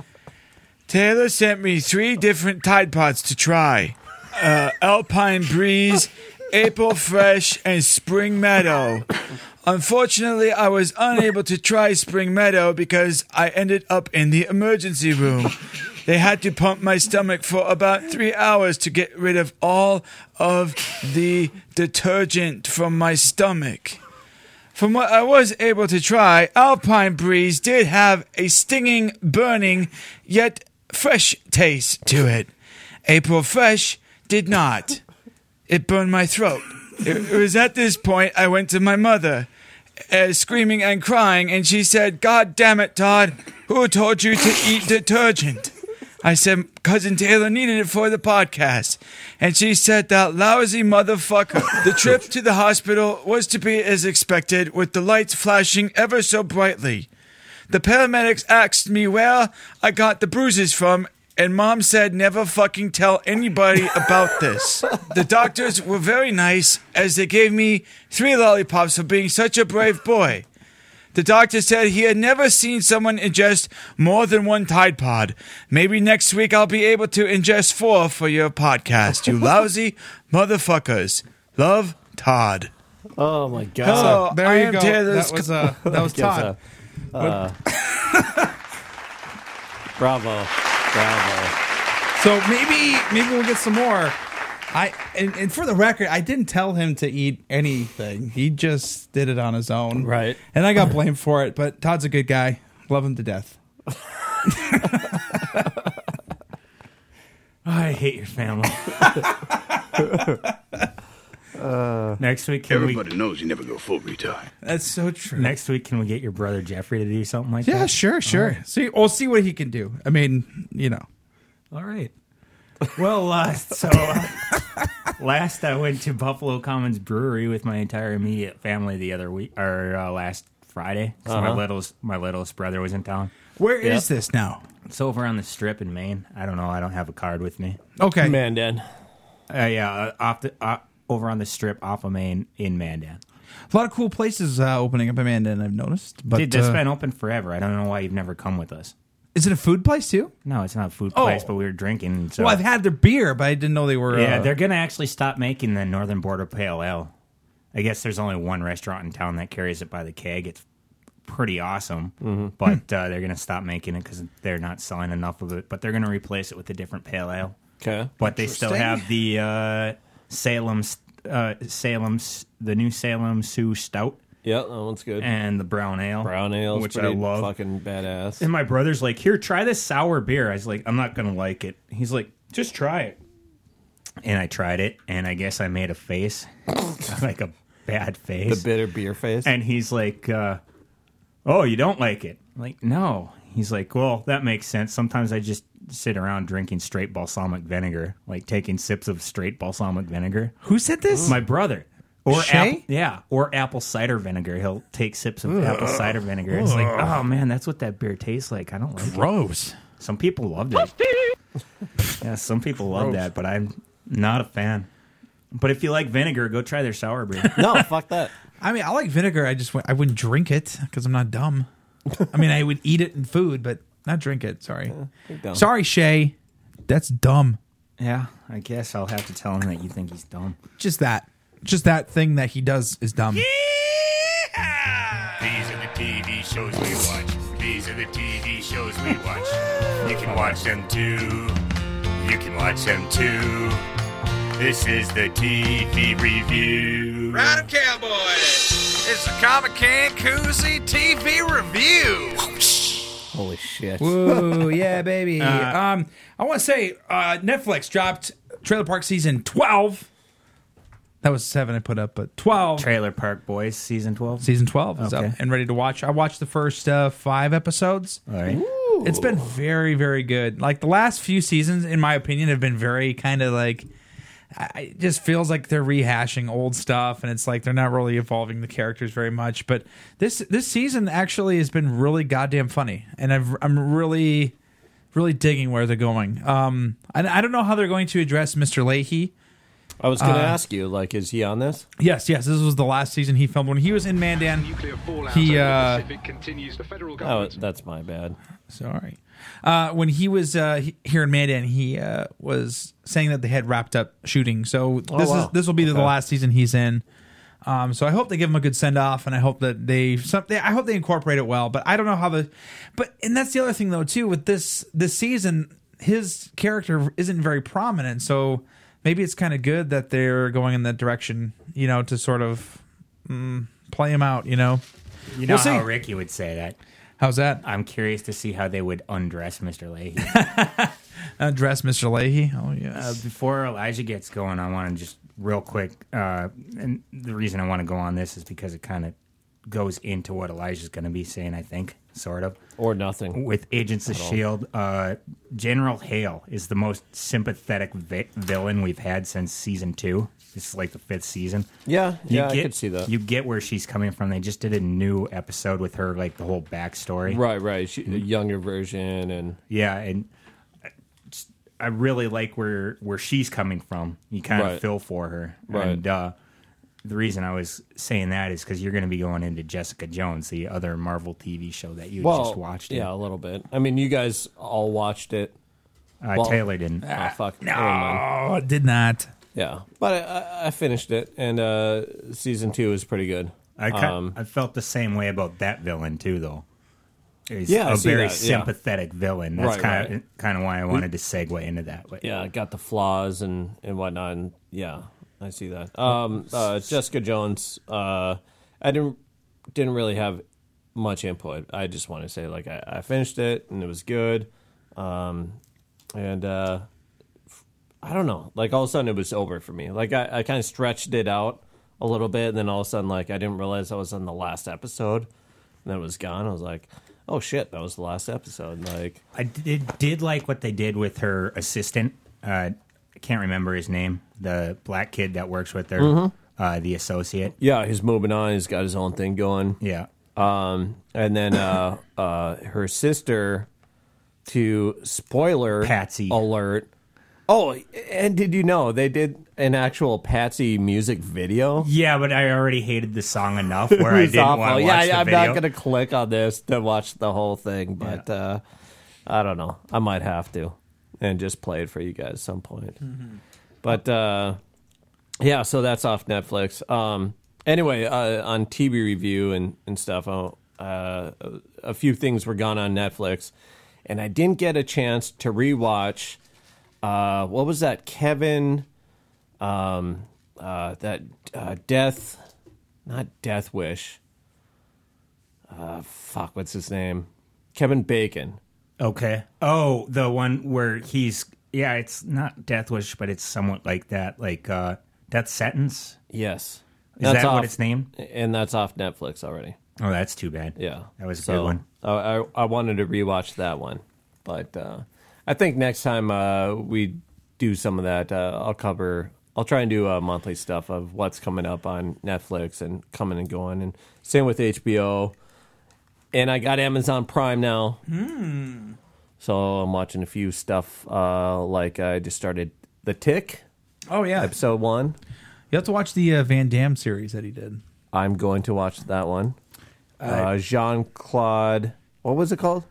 Taylor sent me three different Tide Pods to try. Uh, Alpine Breeze, April Fresh, and Spring Meadow. Unfortunately, I was unable to try Spring Meadow because I ended up in the emergency room. They had to pump my stomach for about three hours to get rid of all of the detergent from my stomach. From what I was able to try, Alpine Breeze did have a stinging, burning, yet fresh taste to it. April Fresh did not. It burned my throat. It, it was at this point I went to my mother, uh, screaming and crying, and she said, "God damn it, Todd, who told you to eat detergent?" I said, "Cousin Taylor needed it for the podcast." And she said, "That lousy motherfucker." The trip to the hospital was to be as expected, with the lights flashing ever so brightly. The paramedics asked me where I got the bruises from, and Mom said never fucking tell anybody about this. The doctors were very nice, as they gave me three lollipops for being such a brave boy. The doctor said he had never seen someone ingest more than one Tide Pod. Maybe next week I'll be able to ingest four for your podcast, you lousy motherfuckers. Love, Todd. Oh, my God. Hello, There I you am go. Taylor's That was, uh, that was Gives Todd. a- uh, bravo. Bravo. So maybe maybe we'll get some more. I and, and for the record, I didn't tell him to eat anything. He just did it on his own. Right. And I got blamed for it, but Todd's a good guy. Love him to death. I hate your family. uh, next week, can Everybody we, knows you never go full retard. That's so true. next week, can we get your brother Jeffrey to do something like Yeah, that? sure, sure. All right. See, we'll see what he can do. I mean, you know. All right. Well, uh, so uh, last I went to Buffalo Commons Brewery with my entire immediate family the other week, or uh, last Friday. 'cause Uh-huh. my littlest, my littlest brother was in town. Where is Yep. this now? It's over on the Strip in Maine. I don't know. I don't have a card with me. Okay. Mandan. Uh, yeah, uh, off the uh, over on the Strip off of Maine in Mandan. A lot of cool places uh, opening up in Mandan, I've noticed. But Dude, that's uh, been open forever. I don't know why you've never come with us. is it a food place too? No, it's not a food Oh. place, but we were drinking. So Well, I've had their beer, but I didn't know they were. yeah, uh, they're gonna actually stop making the Northern Border Pale Ale. I guess there's only one restaurant in town that carries it by the keg. It's pretty awesome. Mm-hmm. But uh, they're going to stop making it because they're not selling enough of it. But they're going to replace it with a different pale ale. Okay. But they still Interesting. have the uh, Salem, uh, Salem's, the new Salem Sioux Stout. Yeah, that one's good. And the brown ale. Brown ale, which I pretty love. fucking badass. And my brother's like, here, try this sour beer. I was like, I'm not going to like it. He's like, just try it. And I tried it, and I guess I made a face. Like a bad face. The bitter beer face. And he's like, uh, oh, you don't like it? I'm like, no. He's like, well, that makes sense. Sometimes I just sit around drinking straight balsamic vinegar, like taking sips of straight balsamic vinegar. Who said this? My brother. Or Shay? apple, yeah, or apple cider vinegar. He'll take sips of apple cider vinegar. It's like, oh man, that's what that beer tastes like. I don't like Gross. it. Some people loved it. Yeah, some people love Gross. that, but I'm not a fan. But if you like vinegar, go try their sour beer. No, fuck that. I mean, I like vinegar. I just I wouldn't drink it because I'm not dumb. I mean, I would eat it in food, but not drink it. Sorry. you're dumb. Sorry, Shay. That's dumb. Yeah, I guess I'll have to tell him that you think he's dumb. Just that. Just that thing that he does is dumb. These are the T V shows we watch. These are the T V shows we watch. You can watch them too. You can watch them too. This is the T V review. Ride 'em, cowboys! It's the Comic Can Koozie T V review. Holy shit. Whoa, yeah, baby. Uh, um, I want to say uh, Netflix dropped Trailer Park Season twelve. That was seven I put up, but twelve. Trailer Park Boys season twelve. Season twelve is Okay. up and ready to watch. I watched the first uh, five episodes. All right. It's been very, very good. Like the last few seasons, in my opinion, have been very kind of like. I, it just feels like they're rehashing old stuff, and it's like they're not really evolving the characters very much. But this this season actually has been really goddamn funny, and I've, I'm really, really digging where they're going. Um, and I don't know how they're going to address Mister Leahy. I was going to Uh, ask you, like, is he on this? Yes, yes. This was the last season he filmed when he was in Mandan. He uh, Oh, that's my bad. sorry. Uh, when he was uh, he- here in Mandan, he uh, was saying that they had wrapped up shooting. So Oh, this wow. is this will be the Okay. last season he's in. Um, so I hope they give him a good send off, and I hope that they, some, they I hope they incorporate it well. But I don't know how the, but and that's the other thing though too with this this season, his character isn't very prominent. So maybe it's kind of good that they're going in that direction, you know, to sort of mm, play him out. You know, You know We'll see. how Ricky would say that. How's that? I'm curious to see how they would undress Mister Leahy. Address Mister Leahy. Oh Uh, yes. before Elijah gets going, I want to just real quick, uh, and the reason I want to go on this is because it kind of goes into what Elijah's going to be saying, I think, sort of. Or nothing. With Agents of At all. S H I E L D, uh, General Hale is the most sympathetic vi- villain we've had since season two. This is like the fifth season. Yeah, You yeah, I get- could see that. You get where she's coming from. They just did a new episode with her, like the whole backstory. Right, right. She, a younger version, and Yeah, and I just- I really like where where she's coming from. You kind of Right. feel for her. Right. And uh, the reason I was saying that is because you're going to be going into Jessica Jones, the other Marvel T V show that you well, just watched. yeah, a little bit. I mean, you guys all watched it. Uh, Well, Taylor didn't. Oh, fuck. No, Never mind. I did not. Yeah, but I, I- I finished it, and uh, season two is pretty good. I kind Um, I felt the same way about that villain too, though. He's Yeah, I a see very that, yeah. sympathetic villain. That's Right, kind of right. kind of why I wanted to segue into that. But Yeah, it got the flaws and, and whatnot. And yeah, I see that. Um, uh, Jessica Jones, uh, I didn't didn't really have much input. I just want to say, like, I, I finished it and it was good. Um, and uh, I don't know, like all of a sudden it was over for me. Like I, I kind of stretched it out a little bit, and then all of a sudden, like I didn't realize I was on the last episode, and then it was gone. I was like, oh shit, that was the last episode. Like I did, did like what they did with her assistant. Uh, I can't remember his name. The black kid that works with her, Mhm. uh, the associate. Yeah, he's moving on. He's got his own thing going. Yeah. Um, and then uh, uh, her sister, to spoiler Patsy alert. Oh, and did you know they did an actual Patsy music video? Yeah, but I already hated the song enough where I It was didn't awful. want to yeah, watch the I'm video. not going to click on this to watch the whole thing, but uh, I don't know. I might have to and just play it for you guys at some point. Mm-hmm. But uh, yeah, so that's off Netflix. Um, anyway, uh, on T V review and, and stuff, I uh, a, a few things were gone on Netflix, and I didn't get a chance to rewatch. Uh, what was that? Kevin, um, uh, that uh, Death, not Death Wish. Uh, fuck, what's his name? Kevin Bacon. Okay. Oh, the one where he's yeah, it's not Death Wish, but it's somewhat like that, like uh, Death Sentence. Yes. Is That's that off, what it's named? And that's off Netflix already. Oh, that's too bad. Yeah, that was a so, good one. I, I I wanted to rewatch that one, but uh, I think next time uh, we do some of that, uh, I'll cover. I'll try and do uh, monthly stuff of what's coming up on Netflix and coming and going, and same with H B O. And I got Amazon Prime now, Hmm. so I'm watching a few stuff. Uh, like I just started The Tick. Oh yeah, episode one. You have to watch the uh, Van Damme series that he did. I'm going to watch that one. Uh, Uh, Jean Claude, what was it called?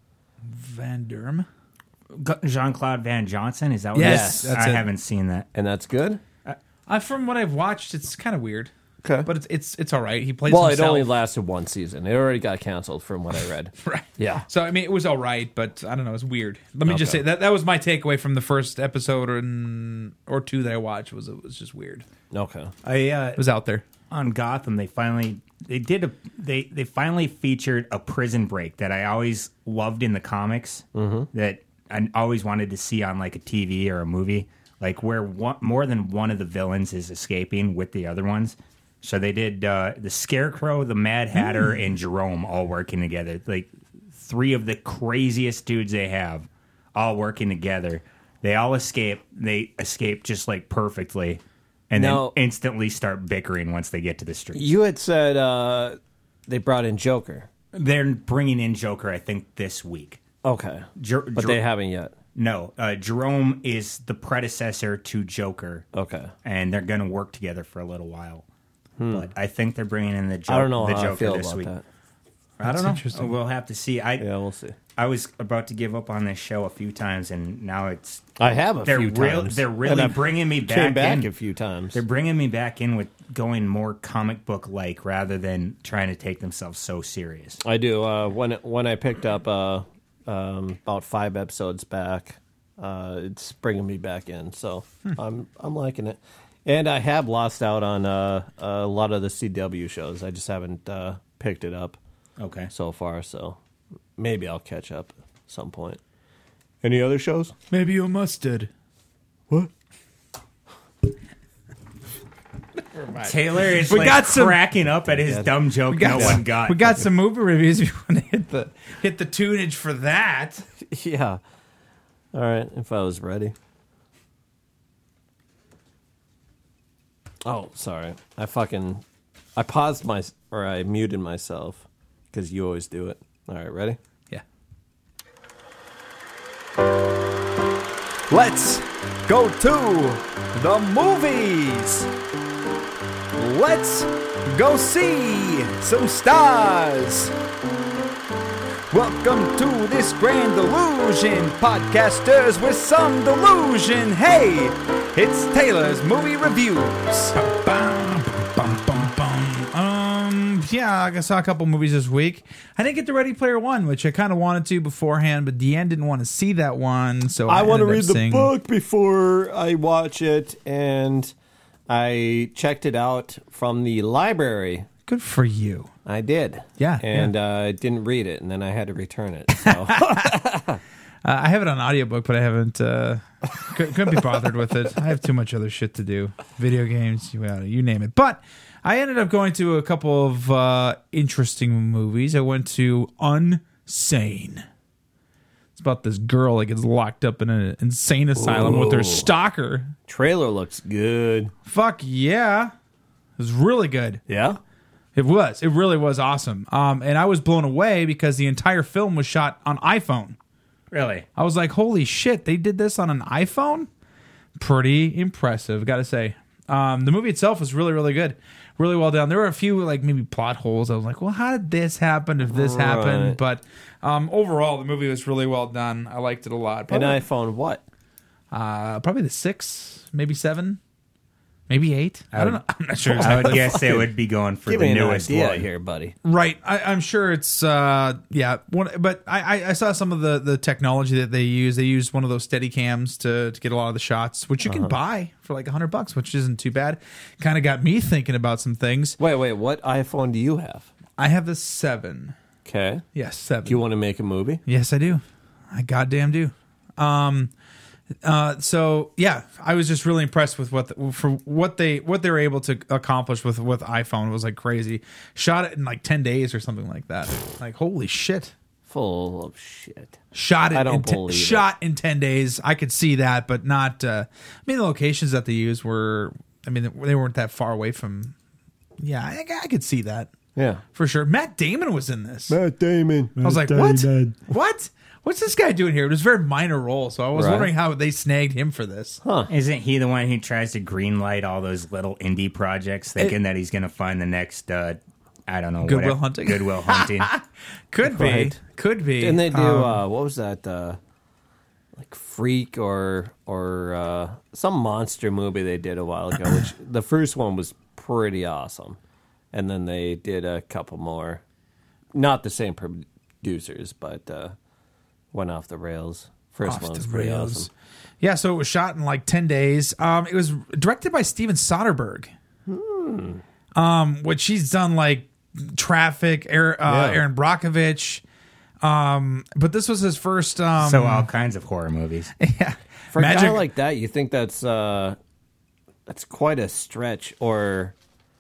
Van Damme. Jean Claude Van Johnson. Is that what Yes, it is? that's I it. haven't seen that. And that's good. Uh, from what I've watched, it's kind of weird. Okay, but it's it's it's all right. He plays. Well, himself. it only lasted one season. It already got canceled from what I read. Right. Yeah. So I mean, it was all right, but I don't know. It's weird. Let me just Okay. say that that was my takeaway from the first episode or, or two that I watched. Was it was just weird. Okay. I uh, It was out there. on Gotham. They finally they did a they they finally featured a prison break that I always loved in the comics. Mm-hmm. That I always wanted to see on like a T V or a movie, like where one, more than one of the villains is escaping with the other ones. So they did uh, the Scarecrow, the Mad Hatter, Mm. and Jerome all working together. Like three of the craziest dudes they have, all working together. They all escape. They escape just like perfectly, and Now- then instantly start bickering once they get to the street. You had said uh, they brought in Joker. They're bringing in Joker, I think, this week. Okay. Jer- But Jer- they haven't yet. No, uh, Jerome is the predecessor to Joker. Okay. And they're going to work together for a little while. Hmm. But I think they're bringing in the, jo- I don't know the how Joker I feel this about week. that. I don't That's know. interesting. We'll have to see. I, Yeah, we'll see. I was about to give up on this show a few times, and now it's. I have a they're few real- times. They're And really I've bringing me back, came back in. a few times. They're bringing me back in with going more comic book like rather than trying to take themselves so serious. I do. Uh, when when I picked up uh, um, about five episodes back, uh, it's bringing me back in. So Hmm. I'm I'm liking it. And I have lost out on uh, a lot of the C W shows. I just haven't uh, picked it up. Okay. So far, so maybe I'll catch up at some point. Any other shows? Maybe you mustard. What? Taylor is We like got some- cracking up at his Yeah. dumb joke We got, no one got. we got some movie reviews. If you want to hit the hit the tunage for that. Yeah. All right, if I was ready. Oh, sorry. I fucking I paused my or I muted myself because you always do it. All right, ready? Yeah. Let's go to the movies. Let's go see some stars. Welcome to this grand illusion, podcasters with some delusion. Hey, it's Taylor's movie reviews. Um, yeah, I saw a couple movies this week. I didn't get to Ready Player One, which I kind of wanted to beforehand, but Deanne didn't want to see that one, so I, I want to ended read up the seeing- book before I watch it, and I checked it out from the library. Good for you. I did. Yeah, And uh, I didn't read it, and then I had to return it. So. Uh, I have it on audiobook, but I haven't. Uh, couldn't, couldn't be bothered with it. I have too much other shit to do. Video games, you, uh, you name it. But I ended up going to a couple of uh, interesting movies. I went to Unsane. It's about this girl that gets locked up in an insane asylum with her Ooh. stalker. Trailer looks good. Fuck yeah. It was really good. Yeah? It was. It really was awesome. Um, and I was blown away because the entire film was shot on iPhone. Really? I was like, holy shit, they did this on an iPhone? Pretty impressive, gotta say. Um, the movie itself was really, really good. Really well done. There were a few, like, maybe plot holes. I was like, well, how did this happen if this Right. happened? But um, overall, the movie was really well done. I liked it a lot. An Probably, iPhone what? uh, probably the six, maybe seven. Maybe eight. I, I don't would- know. I'm not sure. I would guess they would be going for Give the me an newest idea one. here, buddy. Right. I, I'm sure it's uh yeah. One, but I, I, I saw some of the, the technology that they use. They use one of those steady cams to, to get a lot of the shots, which you can Uh-huh. buy for like a hundred bucks, which isn't too bad. Kind of got me thinking about some things. Wait, wait. What iPhone do you have? I have the seven. Okay. Yes, seven. Do you want to make a movie? Yes, I do. I goddamn do. Um, uh, so yeah, I was just really impressed with what the, for what they what they were able to accomplish with with iPhone. It was like crazy. Shot it in like ten days or something like that. Like holy shit. Full of shit. Shot it. I don't in te- believe it. Shot in ten days. I could see that, but not. Uh, I mean, the locations that they used were. I mean, they weren't that far away from. Yeah, I, I could see that. Yeah, for sure. Matt Damon was in this. Matt Damon. I was like, what? What? What's this guy doing here? It was a very minor role, so I was Right. wondering how they snagged him for this. Huh. Isn't he the one who tries to greenlight all those little indie projects, thinking that he's going to find the next, uh, I don't know, Goodwill whatever- Hunting? Goodwill Hunting. Could be. Right. Could be. Didn't they do Um, uh, what was that? Uh, like Freak or or uh, some monster movie they did a while ago. Which the first one was pretty awesome, and then they did a couple more. Not the same producers, but uh, went off the rails. First Off one was the pretty rails. awesome. Yeah, so it was shot in like ten days. Um, it was directed by Steven Soderbergh. Hmm. Um, which he's done like Traffic, Aaron, uh, Yeah. Aaron Brockovich. Um, but this was his first. Um, so all kinds of horror movies. yeah, For a guy Magic- like that, you think that's uh, that's quite a stretch or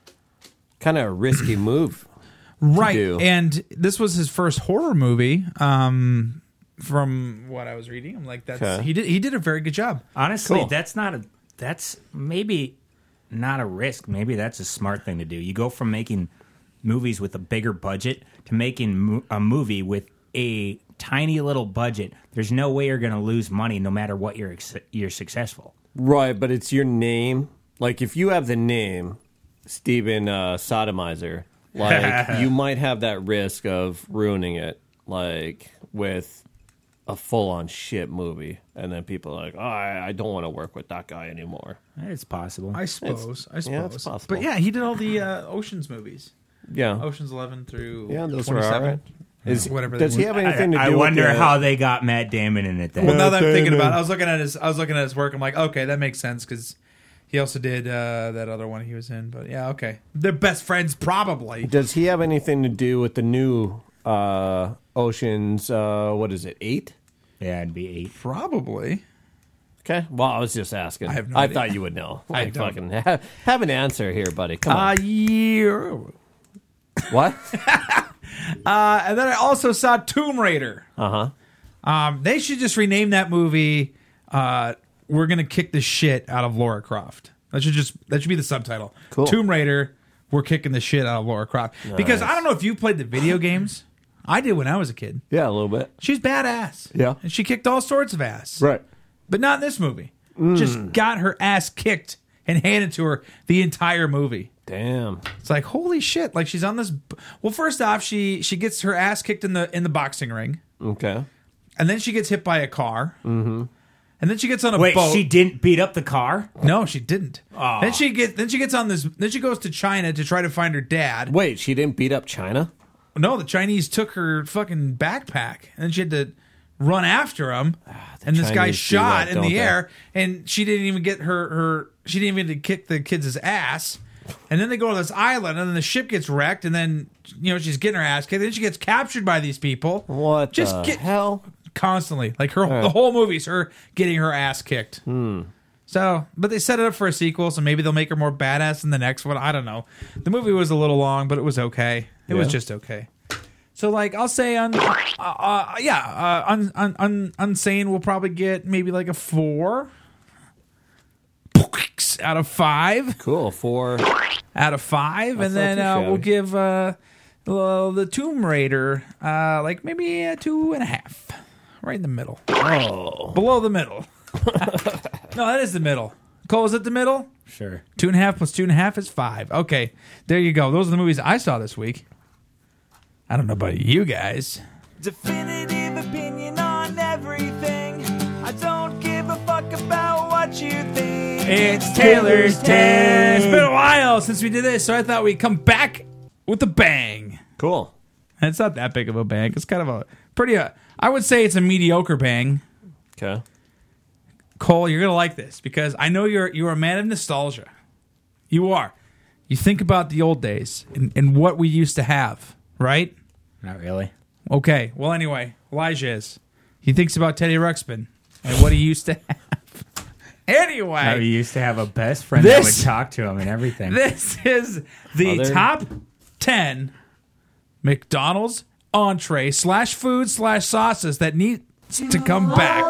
kind of a risky move, to right? do. And this was his first horror movie. Um, from what I was reading, I'm like, that's Okay. he did. He did a very good job. Honestly, Cool. that's not a. That's maybe not a risk. Maybe that's a smart thing to do. You go from making movies with a bigger budget to making mo- a movie with a tiny little budget. There's no way you're going to lose money, no matter what you're ex- you're successful. Right, but it's your name. Like, if you have the name Steven uh, Sodomizer, like, you might have that risk of ruining it, like, with a full-on shit movie. And then people are like, oh, I, I don't want to work with that guy anymore. It's possible. I suppose. I suppose. Yeah, it's possible. But yeah, he did all the uh, Ocean's movies. Yeah. Ocean's eleven through Yeah, those were twenty-seven. all right. Is- whatever. does they he were. have anything to I do wonder with the- how they got Matt Damon in it. Then. Well, now that I'm thinking about it, I was looking at his, I was looking at his work. I'm like, okay, that makes sense because he also did uh, that other one he was in. But yeah, okay, they're best friends probably. Does he have anything to do with the new uh, Ocean's, uh, what is it, eight? Yeah, it'd be eight. Probably. Okay. Well, I was just asking. I have no I idea. thought you would know. I Like, don't. fucking have, have an answer here, buddy. Come on. Uh, yeah. What? Uh, and then I also saw Tomb Raider. Uh huh. Um, they should just rename that movie. Uh, We're gonna kick the shit out of Laura Croft. That should just that should be the subtitle. Cool. Tomb Raider. We're kicking the shit out of Laura Croft because I don't know if you played the video games. I did when I was a kid. Yeah, a little bit. She's badass. Yeah. And she kicked all sorts of ass. Right. But not in this movie. Mm. Just got her ass kicked and handed to her the entire movie. Damn. It's like holy shit! Like she's on this. Well, first off, she she gets her ass kicked in the in the boxing ring, Okay. and then she gets hit by a car, Mm-hmm. and then she gets on a Wait, boat. she didn't beat up the car? No, she didn't. Aw. Then she gets then she gets on this. Then she goes to China to try to find her dad. Wait, she didn't beat up China? No, the Chinese took her fucking backpack, and then she had to run after him. and this guy Chinese do shot that, in don't the they? air, and she didn't even get her her. She didn't even kick the kid's ass. And then they go to this island, and then the ship gets wrecked, and then you know she's getting her ass kicked. Then she gets captured by these people. What Just the get hell? Constantly, like her right. the whole movie's her getting her ass kicked. Hmm. So, but they set it up for a sequel, so maybe they'll make her more badass in the next one. I don't know. The movie was a little long, but it was okay. It was Yeah. just okay. So, like, I'll say, un, uh, uh, yeah, uh, un, un, un, Unsane will probably get maybe like a four out of five. Cool, four out of five, That's and not then too uh, we'll shabby. give uh, the, the Tomb Raider uh, like maybe a two and a half, right in the middle. Oh, below the middle. No, that is the middle. Cole, is it the middle? Sure. Two and a half plus two and a half is five. Okay, there you go. Those are the movies I saw this week. I don't know about you guys. Definitive opinion on everything. I don't give a fuck about what you think. It's Taylor's It's been Day. a while since we did this, so I thought we'd come back with a bang. Cool. And it's not that big of a bang. It's kind of a pretty, uh, I would say it's a mediocre bang. Okay. Cole, you're gonna like this because I know you're you're a man of nostalgia. You are. You think about the old days and, and what we used to have, right? Not really. Okay. Well, anyway, Elijah is. He thinks about Teddy Ruxpin and what he used to have. Anyway, I used to have a best friend This- that would talk to him and everything. this is the Other- top ten McDonald's entree slash food slash sauces that needs to come back.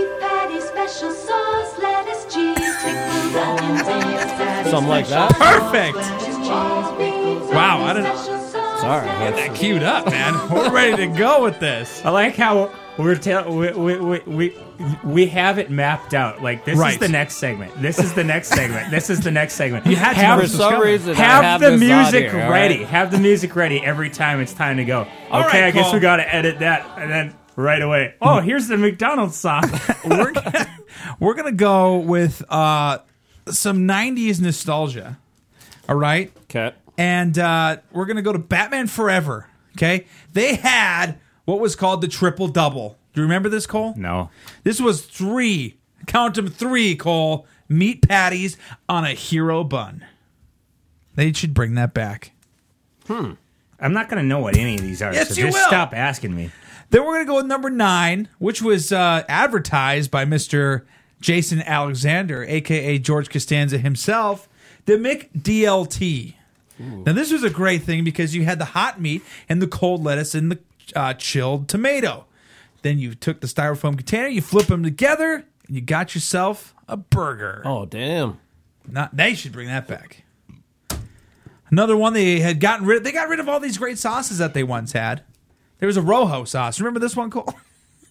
Something like that. Perfect. Wow, I don't know. Sorry. Get that queued up, man. We're ready to go with this. I like how we're tell we, we, we, we, we have it mapped out. Like this Right. is the next segment. This is the next segment. This is the next segment. You had to have, know this was coming. reason, I have, have the this on music here, all ready. right? Have the music ready every time it's time to go. All okay, right, I guess Cole. we got to edit that and then right away. Oh, here's the McDonald's song. we're gonna, we're gonna go with uh, some nineties nostalgia. All right, Okay. and uh, we're gonna go to Batman Forever. Okay, they had what was called the triple double. Do you remember this, Cole? No. This was three. Count them three, Cole. Meat patties on a hero bun. They should bring that back. Hmm. I'm not going to know what any of these are. Yes, so you just will. stop asking me. Then we're going to go with number nine, which was uh, advertised by Mister Jason Alexander, a k a. George Costanza himself, the McDLT. Now, this was a great thing because you had the hot meat and the cold lettuce and the uh, chilled tomato. Then you took the styrofoam container, you flip them together, and you got yourself a burger. Oh, damn. Not, they should bring that back. Another one they had gotten rid of. They got rid of all these great sauces that they once had. There was a Rojo sauce. Remember this one, Cole?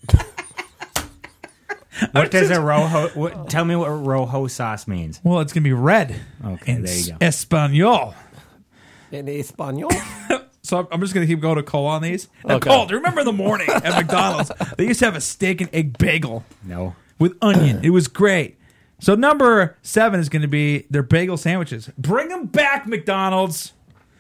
What does a rojo? What, tell me what rojo sauce means. Well, it's gonna be red. Okay, in there you go. Espanol. In Espanol? So I'm just gonna keep going to Cole on these. Now, Okay. Cole, do you remember in the morning at McDonald's they used to have a steak and egg bagel No. with onion? It was great. So number seven is going to be their bagel sandwiches. Bring them back, McDonald's.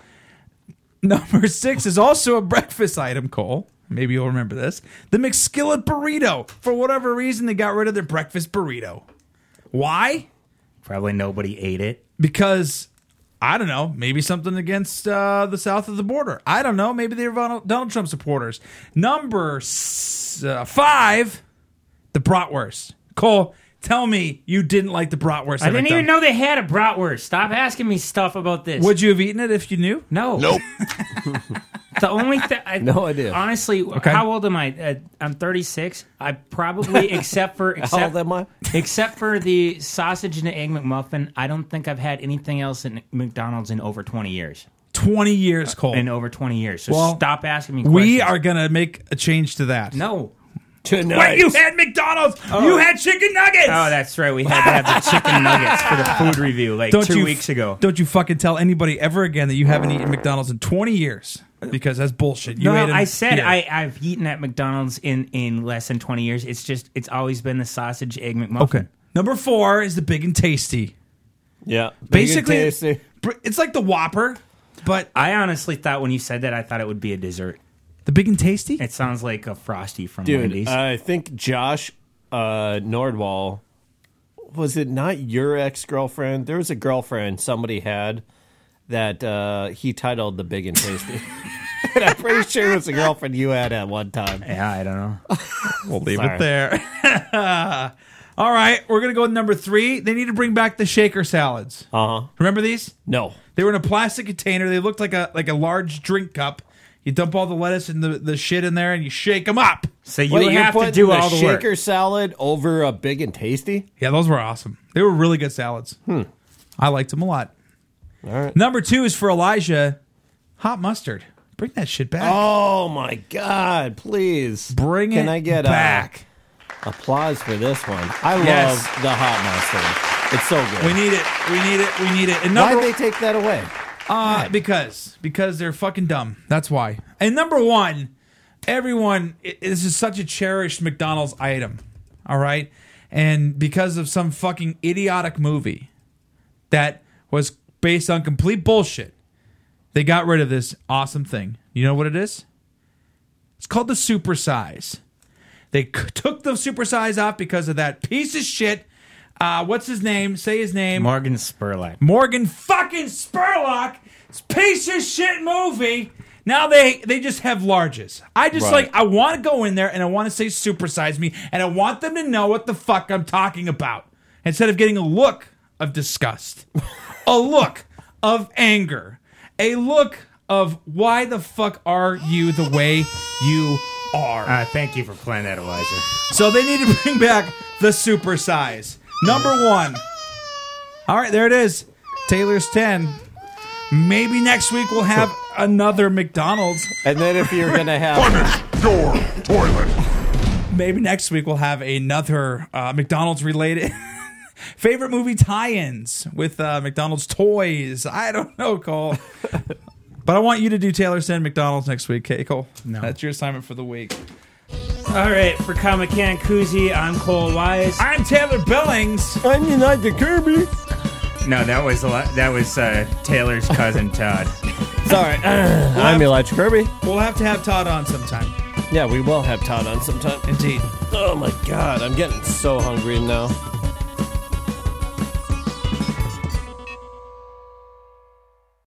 Number six is also a breakfast item, Cole. Maybe you'll remember this. The McSkillet burrito. For whatever reason, they got rid of their breakfast burrito. Why? Probably nobody ate it. Because, I don't know, maybe something against uh, the south of the border. I don't know. Maybe they're Donald Donald Trump supporters. Number s- uh, five, the bratwurst. Cole, tell me you didn't like the bratwurst. I didn't even know they had a bratwurst. Stop asking me stuff about this. Would you have eaten it if you knew? No. Nope. The only thing, No idea. Honestly, Okay. how old am I? Uh, I'm thirty-six. I probably, except for How except, old am I? except for the sausage and the egg McMuffin, I don't think I've had anything else at McDonald's in over twenty years. twenty years, Cole. In over twenty years. So Well, stop asking me questions. we are going to make a change to that. No. Tonight. Wait, you had McDonald's. Oh. You had chicken nuggets. Oh, that's right. We had to have the chicken nuggets for the food review like Don't two you- weeks ago. Don't you fucking tell anybody ever again that you haven't eaten McDonald's in twenty years. Because that's bullshit. You no, ate them I said here. I, I've eaten at McDonald's in, in less than twenty years. It's just, it's always been the sausage, egg McMuffin. Okay. Number four is the Big and Tasty. Yeah. Basically, Big and tasty. br- it's like the Whopper, but I honestly thought when you said that, I thought it would be a dessert. the Big and Tasty? It sounds like a Frosty from Dude, Wendy's. I think Josh uh, Nordwall, was it not your ex-girlfriend? There was a girlfriend somebody had that uh, he titled the Big and Tasty. And I'm pretty sure it was a girlfriend you had at one time. yeah, I don't know. We'll leave Sorry. it there. All right, we're going to go with number three. They need to bring back the shaker salads. Uh-huh. Remember these? No. They were in a plastic container. They looked like a like a large drink cup. You dump all the lettuce and the, the shit in there, and you shake them up. So you Wait, you're have to putting do the all the work. shaker salad over a Big and Tasty? Yeah, those were awesome. They were really good salads. Hmm. I liked them a lot. All right. Number two is for Elijah, hot mustard. Bring that shit back. Oh, my God. Please. Bring Can it I get back. Uh, applause for this one? I Yes. love the hot mustard. It's so good. We need it. We need it. We need it. And number, Why'd they take that away? Uh, because because they're fucking dumb. That's why. And number one, everyone. It, this is such a cherished McDonald's item. All right, And because of some fucking idiotic movie that was based on complete bullshit, they got rid of this awesome thing. You know what it is? It's called the Super Size. They c- took the Super Size off because of that piece of shit. Uh, what's his name? Say his name. Morgan Spurlock. Morgan fucking Spurlock. Piece of shit movie. Now they they just have larges. I just Right. like I want to go in there and I want to say supersize me and I want them to know what the fuck I'm talking about instead of getting a look of disgust, a look of anger, a look of why the fuck are you the way you are. Uh, thank you for playing that, Elijah. So they need to bring back the supersize. Number one. All right, there it is. Taylor's ten. Maybe next week we'll have another McDonald's. And then if you're gonna have punish your toilet. Maybe next week we'll have another uh, McDonald's related favorite movie tie-ins with uh, McDonald's toys. I don't know, Cole. But I want you to do Taylor's ten McDonald's next week, okay, Cole? No. That's your assignment for the week. All right, for Comic Can Koozie, I'm Cole Wise. I'm Taylor Billings. I'm Elijah Kirby. No, that was a lot, that was uh, Taylor's cousin Todd. Sorry, uh, We'll I'm have- Elijah Kirby. We'll have to have Todd on sometime. Yeah, we will have Todd on sometime. Indeed. Oh my god, I'm getting so hungry now.